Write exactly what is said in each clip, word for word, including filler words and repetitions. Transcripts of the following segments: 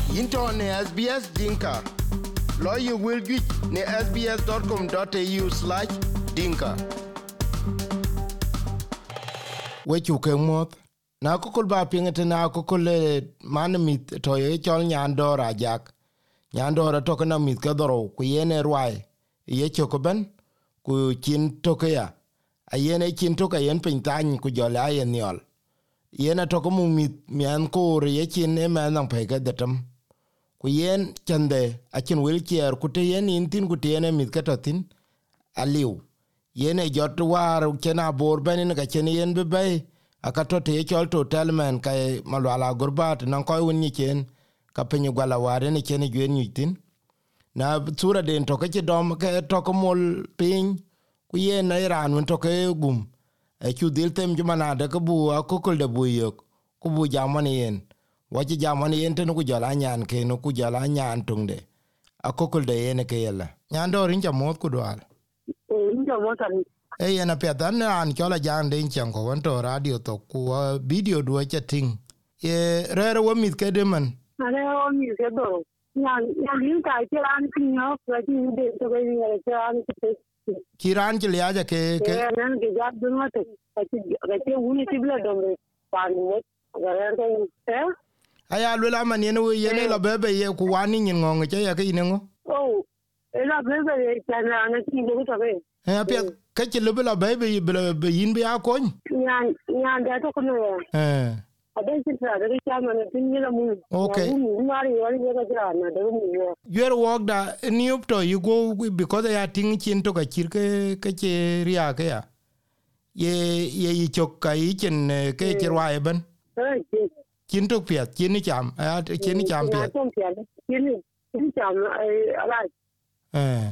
Into ne S B S Dinka. Lawyer will get ne sbs.com.au slash dinka. Wechu ke moth. Na kukul ba pingete na kukul manamit to ye chol nyandora jak. Nyandora toke na mit kadoro ku yene rwai. Ye chokoben ku chin toke ya. A yene chin toke yen pintany ku jole ayen yol. Yene toke mu mit mian kur ye chin e manang peke detam. Ku yen chande a chin wheelchair ku te yen intin ku te yene mit katotin. Aliu. Yene jot war chena bor benin ka chen yen bebay. Akato te chol to telman kay malwala gurbat nan koy woni chen ka penyu gwala ware ne chen gwen yitin na tsura den to ke dom ke to ko mol pin ku ye na iran won to ke gum e chu dil tem jumana de ko bu ko kol de bu yok ku bu jamani yen waji jamani yen ten ku jala nyan ke no ku jala nyan tunde akokol de yen ke yela nyando rin jamot ku dwal e rinja motan e yana pedan an chola jang den chango won to radio to ku video do chatting ye rere wo mit ke de man ale o mi se do nyan nyan rin ka ti ran tin no ka ti de to ga ni ga ran ti kiran ti liaja ke ke nan ge ja du no te ka ti ga ti uni ti bla do me pa ni ne ga ran ko te aya lula man yene wo yene la bebe ye ku wani nyin ngong che ya ke inengo oh e la bebe ye ta na na ti de to be e apia ke ti le bela bebe be yin be akon nyan nyan da to ko no eh adan ti tra da ti ma na tin ni la mu okay mari yo ni ga tra na da mu yo yer walk da ni up to you go because I think chin to ka chirke ke che ria ke ya ye ye yi chok kai chen ke chirwa ben eh chin to pia chin ni cham a chin ni cham pia chin ni cham ala eh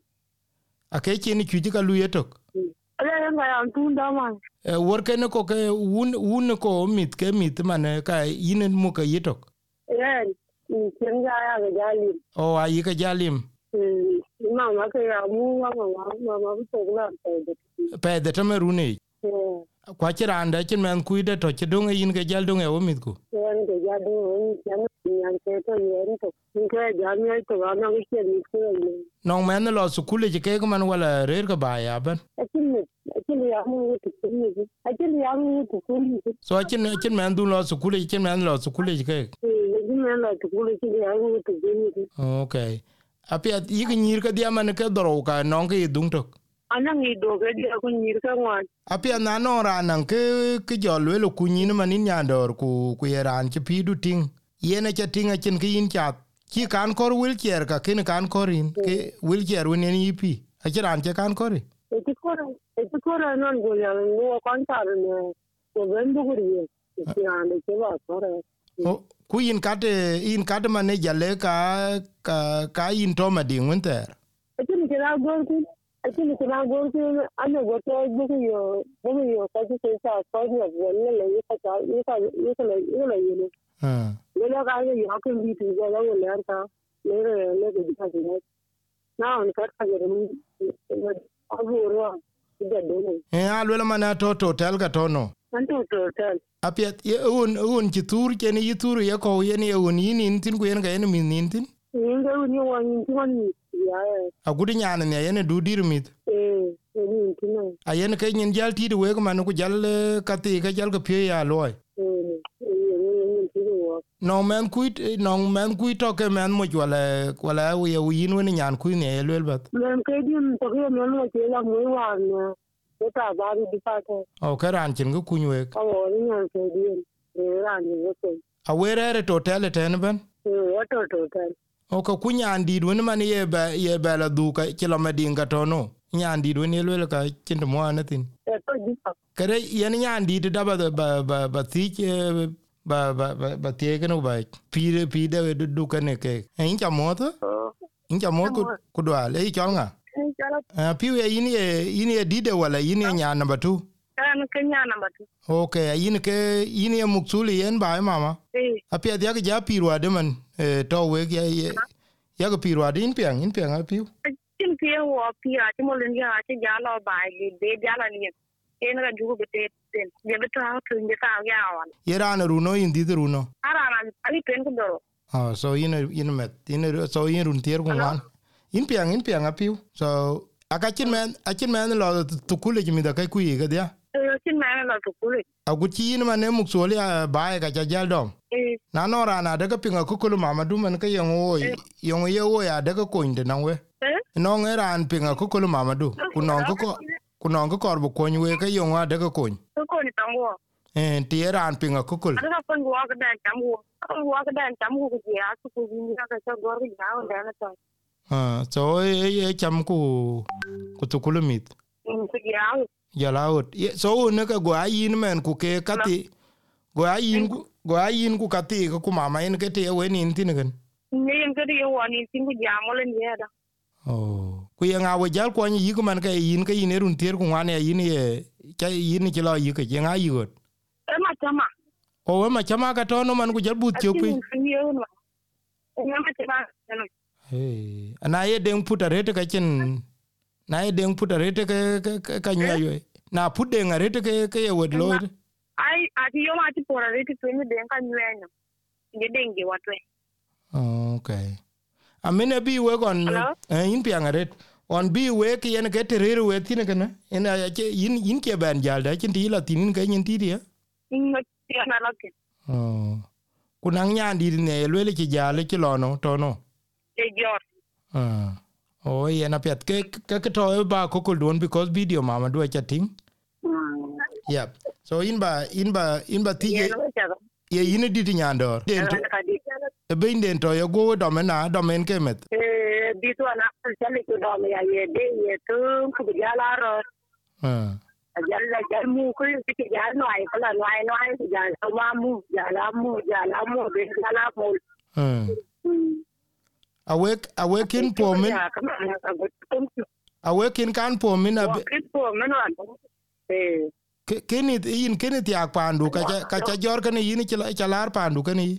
a ke chin ni chuji ka lu yetok ala nga yan tun da ma e wor ke ne ko ke un un ko mit ke mit mane ka yin mu ka yetok eh chin ga ya ga jali o ayi ka jalim ma ma ka ya mu ma ma ma ma to la pe de tamerune kwa chiranda chin man kuide to chidonge yin ke jaldonge o mit ku yen ke ja do yan yan ke to yen to ke ja mi to ga na ke ni ko no man lo sukule je ke man wala rer ka ba ya ban akin akin ya mu to ni akin ya mu to ni so akin akin man du lo sukule akin man lo sukule je ke akin man lo sukule akin ya mu to ni okay apia yigi nyir ka dia man ke doro ka non ke dung tok anang i do ke dia ko nyir ka ngwan apia na no ra nan ke ke jolwe lo kunyin manin nyandor ku ku yeran che pidu ting yene che ting a chen ke yin chat ki kan kor wheelchair ka kin kan korin ke wheelchair wen ni pi a chiran che kan kori e ti ko e ti ko non go ya no kan tar ne ko vendu guri ti ande ke ba kore o ku yin kate yin kate man ne jale ka ka ka yin to ma ding winter akin kira gor ku akin kira gor ku ane go to go yo go yo ka ti sa ko ni wala le ka ta ni ka ni ka le ni le ni hmm le la ga yo ha kan bi ti ga la wala ta le le le ga ta ni na on ka ka ga ni abu ro ga do ni e alwela mana to to tel ga to no an to to tel apia ye un un ci tur ke ni tur ye ko ye ni un yin tin ku yen ga yen min nin tin ni ga ni wa ni ti man ya a gudu nyana ne yen du dir mit eh ni ti no a yen ke nyin jal ti de we ko man ku jal ka ti ka jal ka pye ya loy no man ku no man ku to ke man mo wala wala ye yin woni nyan ku ne lel bat men ke din to ke men mo ke la mo wa na ko ta ba di pa ko o ka ran chin ku we o ni nyan ke din e ran ni ko a we re to tele ten ban e to to tel o ka ku nyan di woni man ye ba ye ba la du ka kilo medinga to no nyan di woni lel ka chin mo anatin e to di pa kare yen nyan di da ba ba ba ba ti ba ba ba tie ke no ba pire pide du ka ne ke in cha mo to in cha mo ku ku do ale i chonga a pi we yin ye yin ye di de wala yin ye nya number two an ke nya number two okay yin ke yin ye muksuli yen ba mama eh a pi ya ga pirwa de man to we ya ya ga pirwa din pian in pian a pi tin ke wo pi a ti mo len ya ti ja lo ba di de ja la ni en ga ju be te ten ye be ta to ni ta ya wan ye ran runo in di runo ara na ali pen ko do Oh, so in in met in so in run tier kun wan. In piang in piang apiu. So akachin man achin man lo to kule mi da kai ku yi ga dia. Eh chin man lo to kule. Aguchi in man ne muksoli ba ga jal dom. Eh. Na no rana daga pinga kukulu Mamadu man ka yung o yung ye o ya daga ko inde nang we. Eh? No ngera an pinga kukulu Mamadu. Kunong ko kunong ko korbo ko we ka yung a daga ko. Ko ni tango. Eh tiera an pinga kukul. Ada kan gua ka dan tamu. Gua ka dan tamu ko ya su ko ni ka sa gor ga ya on da ta. Ah so e e cham ku ku tukulu mit. In ku ya. Ya laut. So ne ka gwa yin men ku ke kati. Gwa yin gwa yin ku kati ku mama en ke te we ni tin gan. Ni en ke yo wani tin ku ya mo len ya da. Oh, ku yang awe jal ko ni yiku man ka yin ka yin run tier ku wane yin ye ka yin ki lo yiku yang ayi got. E ma chama. O ma chama ka to no man ku jal but chopi. E ma chama. Hey, ana ye deng puta rete ka chen. Na ye deng puta rete ka ka nya yo. Na put deng rete ka ka ye wed lo. Ai ati yo ma ti pora rete tu ni deng ka nya no. Ye deng ge watwe. Okay. Amene bi we gon in piangaret on bi we ki en ke terere we tin kana en yin yin ke ban jal da chin ti la tin ka yin ti dia in ti na la ke oh kunang nya di ne le le ki jale ki lo no to no e jor ah oh ye na pet ke ke to ba ko ko don because video mama do chatting yep so in ba in ba in ba ti ye ye yin di ti nyandor den e bin den to yo go do mena do men ke met eh di to na chale ko do me ya ye de ye tu ku ya la ro ah ya la ya mu ku ti ya no ai ko la no ai no ai ya ma mu ya la mu ya la mu de la la mu ah awek awekin po min awekin kan po min ab po min eh kini yin kini ti akpandu ka ka ka jor kan yin ci lar pandu kan yi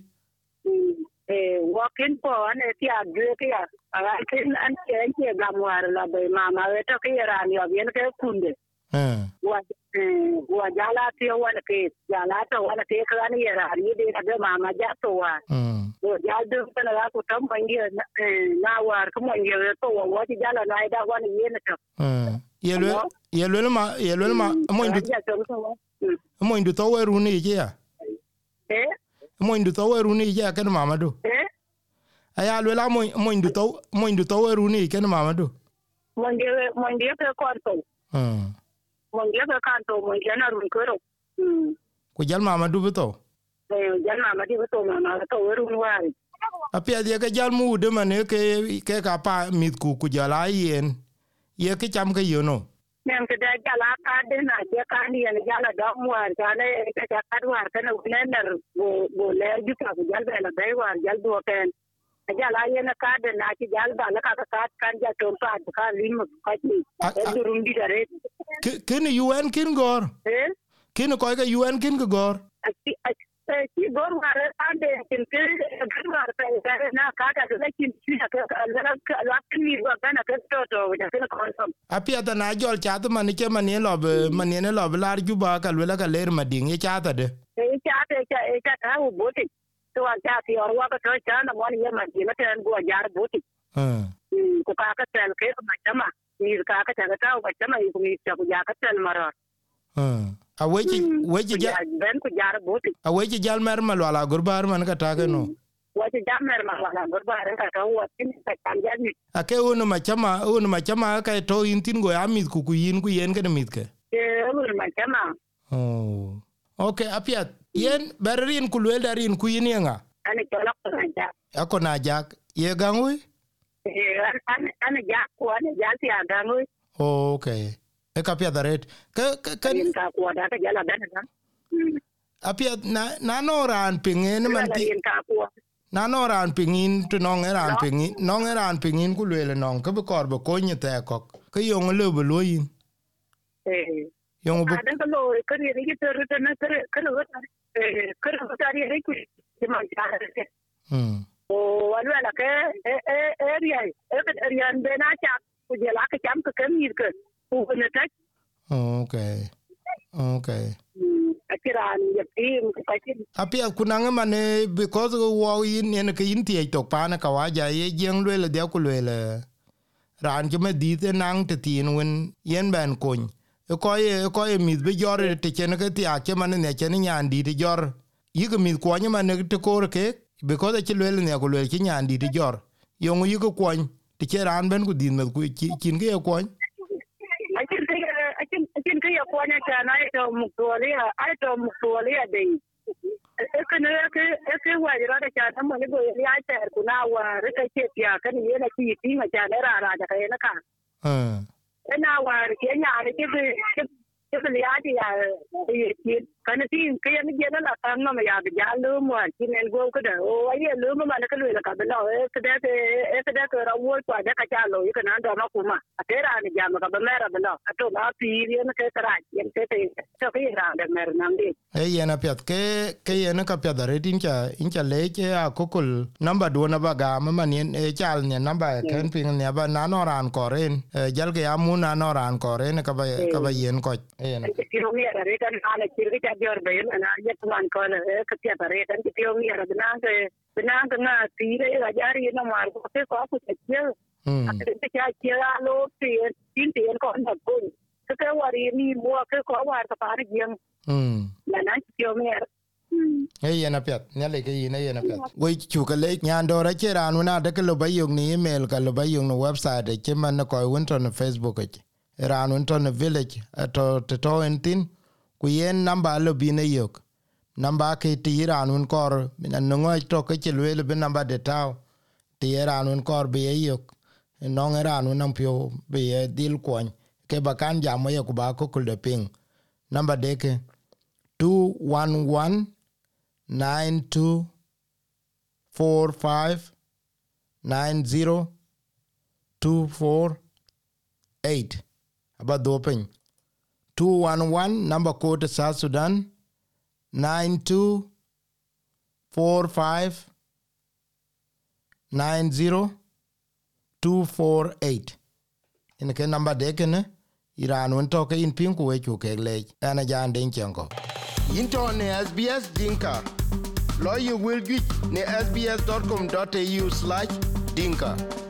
eh wakin po an ti agre ke ya aga kin an ke ke gamwar la be mama we to ke ran yo bien ke kunde eh wa wa jala ti wa ke jala to wa ke kan ye ran ni de ga mama ja to wa mm o ja de kana ga ko tam bangi na war ko mo ye to wa ti jala na da wa ni ye na to eh yelo yelo ma yelo ma mo ndu mo ndu to we ru ni je ya eh mo ndu to we ru ni je kan mama do eh aya lo la mo mo ndu to mo ndu to we ru ni kan mama do mo ndu mo ndu ke ko to mm mo ndu ke kan to mo ndu na ru ko ro mm ku jal mama do to eh jal mama di to mama to we ru wa apia dia ka jal mu de mane ke ke ka pa mit ku ku jala yen ye ke cham ke yo no nem ke da jala ka de na je ka ni ne jala da mu ar ka ne ke ka ka war ka ne ne ner go go le ju ka jal be la dai war jal do ken jala ye na ka de na ki jal ba la ka ka kan ja to pa ka lim ka ni e du rum di dare ken un kin gor eh kin ko ga un kin gor aki aki gor war ande kin ke gor war pe na ka ka da kin ki ka la ka la kin ni wa kana ka to to ja kin ko so apia da na jol cha to man ke man ye lob man ye lob lar ju ba ka le ka ler mading ye cha ta de e cha te cha e cha ta u boti to wa cha ti or wa ka to cha na mo ni ye ma ji na ten go jar boti hmm ko ka ka tel ke ma chama ni ka ka cha ka ta wa chama ku ni cha ku ja ka tel mara hmm a weji weji ja ben ku jar boti a weji jal mer mal wala gurbar man ka ta ke no waje jam mer ma wala gurbar ka to wa tin ka kan ja ni a ke uno ma chama uno ma chama ka to in tin go amit ku ku yin ku yen ke mit ke e uno ma chama oh okay apia yen berin ku le darin ku yin nga ani to la ko ja ako na jak ye gangui e an an ja ko an ja ti agangui okay e ka pia daret ka ka ka ko da ka jala dan na apia na na no ran pingen man ti ka ko na no ran pingin to no ran pingin no ran pingin ku le no ka be kor be ko ni te ko ka yo le be lo yin eh yo be ada ko lo ka ni ki to to na ka ka lo eh ka lo ta ri ri ku ti ma ja hm o wala la ke e e area e area be na cha ku je la ka cham ka ka ni ka ku na ta okay okay a ti ran ye tim ka tin apia kunanga mane because wo yin ne ke yin tie to pa na ka wa ja ye jeng le de ku le ran ke me di te nang te tin wen yen ben kun e ko ye ko ye mi be jore te chen ke ti a ke mane ne chen nyan di de jor yi ke mi ko nya mane te ko ke because ke le ne ku le ki nyan di de jor yong yi ko kun ti ke ran ben ku din me ku kin ke ko akin akin akin ke ko nya ta na to mu to le ai to mu to le de e ne ke e ke wa ra da ta mo ne go ya ta ku na wa re ka ke ya kan ne na ki ti ma ta ne ra ra da kai na ka eh ina wa ke nya ne ke ke ke ya ti ya ki kan ti ke ya ni je na ta no ma ya ga lu mo ki ne go ko da o ai lu mo ma ne ka lu ka ba lo e ke da ke e ke da ke ra wo kwa da ka cha lo yi ka na do ma ku ma a te ra ni ja ma ka ba me ra ba lo a to ma pi ri ne ke ra yen ke te to ke ra da mer na ndi e yena pet ke ke yena ka pet da redin cha in cha le ke a kokol number do na ba ga ma man e chal ne number ken ping ne ba na no ran koren jal ke amu na no ran koren ka ba ka ba yen ko e yena ki ro mi ra re kan na ne ki ta jor be na ye man ko ne ka ti ta re kan ki ro mi ra na ke na ke na ti re ga jari na mar ko ke ko ku che a ke cha che a lo ti tin ti ko na ko ke ke wa ri ni mo ke ko wa ka pa ri gem mm na na ki ro mi ra e yena pet ne le ke yena yena pet we chu ka le nyan do ra che ran na de ke lo ba yung ni email ka lo ba yung no website ke man ko won to no Facebook ke ran un to no village to to to en tin ku yen number lo bi ne yok number ke ti ran un kor na no ngo to ke che le be number de tao ti ran un kor bi yok no ran un pio bi dil kon ke ba kan ja mo ku ba ko ku de ping number de ke two one one nine two four five nine zero two four eight about the open two one one number code South Sudan nine two four five nine zero two four eight in the number de ken iran won to ke in pinku we chu ke le ana jan den chengo into ne S B S dinka lo you will get ne s b s dot com dot a u slash dinka